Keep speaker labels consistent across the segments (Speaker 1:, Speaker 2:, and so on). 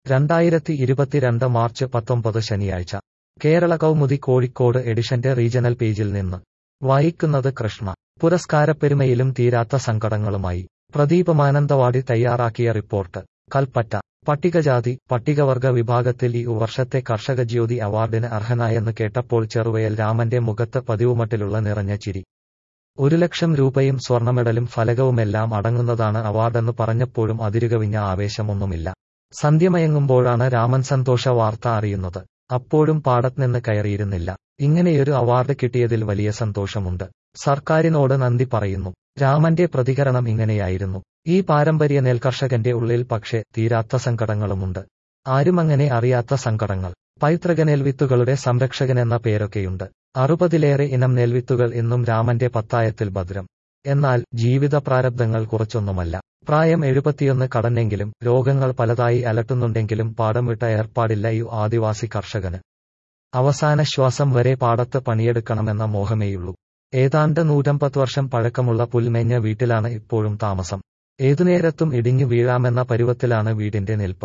Speaker 1: 2022 March 19 ശനിയാഴ്ച കേരള കൗമുദി കോഴിക്കോട് എഡിഷന്റെ regional പേജിൽ നിന്ന് വായിക്കുന്നത് കൃഷ്ണ. പുരസ്കാരപ്പെരുമയിലും തീരാത്ത സങ്കടങ്ങളുമായി പ്രദീപ് മാനന്തവാടി തയ്യാറാക്കിയ റിപ്പോർട്ട്. കൽപ്പറ്റ. പട്ടികജാതി പട്ടികവർഗ വിഭാഗത്തിൽ ഈ വർഷത്തെ കർഷക ജ്യോതി അവാർഡിന് അർഹനായെന്ന് കേട്ടപ്പോൾ ചെറുവയൽ രാമന്റെ മുഖത്ത് പതിവുമട്ടിലുള്ള നിറഞ്ഞ ചിരി. 1 ലക്ഷം രൂപയും സ്വർണമെഡലും ഫലകവുമെല്ലാം അടങ്ങുന്നതാണ് അവാർഡെന്ന് പറഞ്ഞപ്പോഴും അതിരുകവിഞ്ഞ ആവേശമൊന്നുമില്ല. സന്ധ്യമയങ്ങുമ്പോഴാണ് രാമൻ സന്തോഷ വാർത്ത അറിയുന്നത്. അപ്പോഴും പാടത്തുനിന്ന് കയറിയിരുന്നില്ല. ഇങ്ങനെയൊരു അവാർഡ് കിട്ടിയതിൽ വലിയ സന്തോഷമുണ്ട്. സർക്കാരിനോട് നന്ദി പറയുന്നു. രാമന്റെ പ്രതികരണം ഇങ്ങനെയായിരുന്നു. ഈ പാരമ്പര്യ നെൽകർഷകന്റെ ഉള്ളിൽ പക്ഷേ തീരാത്ത സങ്കടങ്ങളുമുണ്ട്. ആരുമങ്ങനെ അറിയാത്ത സങ്കടങ്ങൾ. പൈതൃക നെൽവിത്തുകളുടെ സംരക്ഷകനെന്ന പേരൊക്കെയുണ്ട്. 60-ലേറെ ഇനം നെൽവിത്തുകൾ ഇന്നും രാമന്റെ പത്തായത്തിൽ ഭദ്രം. എന്നാൽ ജീവിത പ്രാരബ്ധങ്ങൾ കുറച്ചൊന്നുമല്ല. പ്രായം 71 കടന്നെങ്കിലും രോഗങ്ങൾ പലതായി അലട്ടുന്നുണ്ടെങ്കിലും പാടം വിട്ട ഏർപ്പാടില്ല ഈ ആദിവാസി കർഷകന്. അവസാന ശ്വാസം വരെ പാടത്ത് പണിയെടുക്കണമെന്ന മോഹമേയുള്ളൂ. ഏതാണ്ട് 150 വർഷം പഴക്കമുള്ള പുൽമേഞ്ഞ വീട്ടിലാണ് ഇപ്പോഴും താമസം. ഏതുനേരത്തും ഇടിഞ്ഞു വീഴാമെന്ന പരുവത്തിലാണ് വീടിന്റെ നിൽപ്പ്.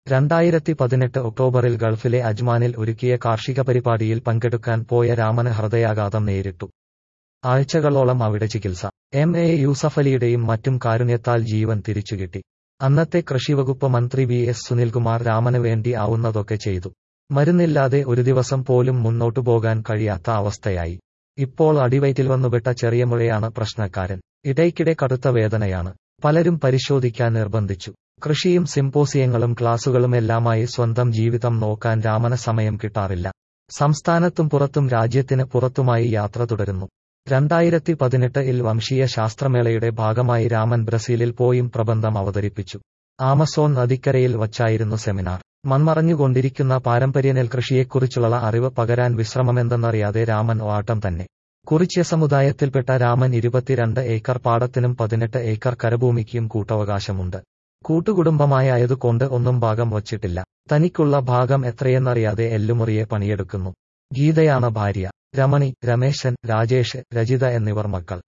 Speaker 1: 2018 ഒക്ടോബറിൽ ഗൾഫിലെ അജ്മാനിൽ ഒരുക്കിയ കാർഷിക പരിപാടിയിൽ പങ്കെടുക്കാൻ പോയ രാമന് ഹൃദയാഘാതം നേരിട്ടു. ആഴ്ചകളോളം അവിടെ ചികിത്സ. MA യൂസഫലിയുടെയും മറ്റും കാരുണ്യത്താൽ ജീവൻ തിരിച്ചുകിട്ടി. അന്നത്തെ കൃഷിവകുപ്പ് മന്ത്രി VS സുനിൽകുമാർ രാമന് വേണ്ടി ആവുന്നതൊക്കെ ചെയ്തു. മരുന്നില്ലാതെ ഒരു ദിവസം പോലും മുന്നോട്ടു പോകാൻ കഴിയാത്ത അവസ്ഥയായി. ഇപ്പോൾ അടിവയറ്റിൽ വന്നുവിട്ട ചെറിയ മുഴയാണ് പ്രശ്നക്കാരൻ. ഇടയ്ക്കിടെ കടുത്ത വേദനയാണ്. പലരും പരിശോധിക്കാൻ നിർബന്ധിച്ചു. കൃഷിയും സിംപോസിയങ്ങളും ക്ലാസുകളുമെല്ലാമായി സ്വന്തം ജീവിതം നോക്കാൻ രാമന് സമയം കിട്ടാറില്ല. സംസ്ഥാനത്തും പുറത്തും രാജ്യത്തിന് പുറത്തുമായി യാത്ര തുടരുന്നു. 2018-ൽ വംശീയ ശാസ്ത്രമേളയുടെ ഭാഗമായി രാമൻ ബ്രസീലിൽ പോയും പ്രബന്ധം അവതരിപ്പിച്ചു. ആമസോൺ നദിക്കരയിൽ വച്ചായിരുന്നു സെമിനാർ. മൺമറഞ്ഞുകൊണ്ടിരിക്കുന്ന പാരമ്പര്യ നെൽകൃഷിയെക്കുറിച്ചുള്ള അറിവ് പകരാൻ വിശ്രമമെന്തെന്നറിയാതെ രാമൻ ഓട്ടം തന്നെ. കുറിച്യ സമുദായത്തിൽപ്പെട്ട രാമൻ 22 ഏക്കർ പാടത്തിനും 18 ഏക്കർ കരഭൂമിക്കും കൂട്ടവകാശമുണ്ട്. കൂട്ടുകുടുംബമായതുകൊണ്ട് ഒന്നും ഭാഗം വച്ചിട്ടില്ല. തനിക്കുള്ള ഭാഗം എത്രയെന്നറിയാതെ എല്ലുമുറിയെ പണിയെടുക്കുന്നു. ഗീതയാണ് ഭാര്യ. രമണി, രമേശൻ, രാജേഷ്, രജിത എന്നിവർ മക്കൾ.